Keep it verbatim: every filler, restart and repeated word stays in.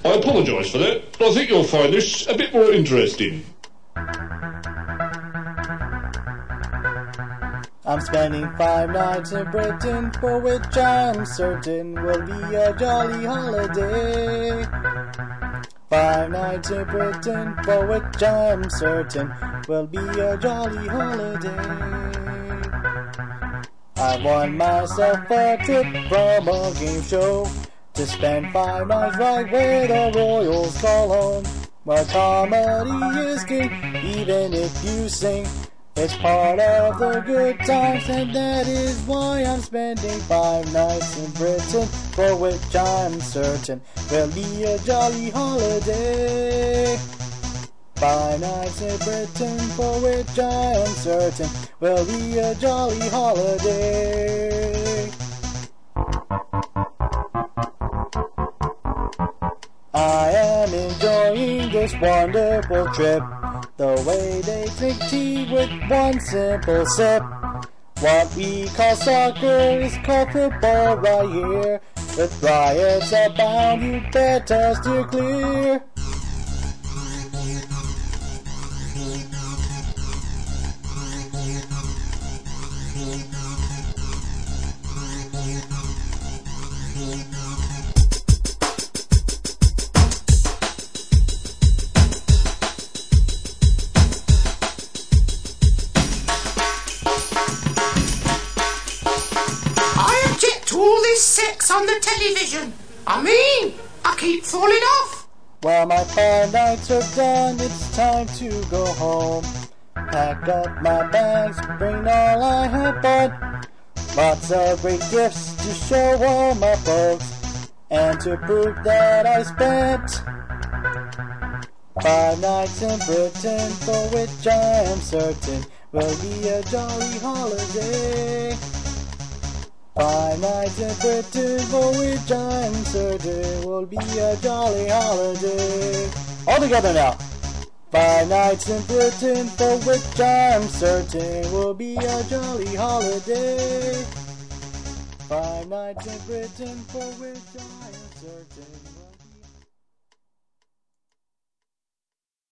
I apologise for that, but I think you'll find this a bit more interesting. I'm spending five nights in Britain, for which I'm certain will be a jolly holiday. Five nights in Britain, for which I'm certain will be a jolly holiday. I won myself a trip from a game show to spend five nights right where the royals call home, where comedy is king, even if you sing. It's part of the good times, and that is why I'm spending five nights in Britain, for which I'm certain will be a jolly holiday. Five nights in Britain, for which I am certain will be a jolly holiday. I am enjoying this wonderful trip, the way they drink tea with one simple sip. What we call soccer is called football right here. With riots abound, you better steer clear. All this sex on the television. I mean, I keep falling off. Well, my five nights are done, it's time to go home. Pack up my bags, bring all I have bought. Lots of great gifts to show all my folks, and to prove that I spent five nights in Britain, for which I am certain will be a jolly holiday. Five nights in Britain, for which I'm certain will be a jolly holiday. All together now. Five nights in Britain, for which I'm certain will be a jolly holiday. Five nights in Britain, for which I am certain will be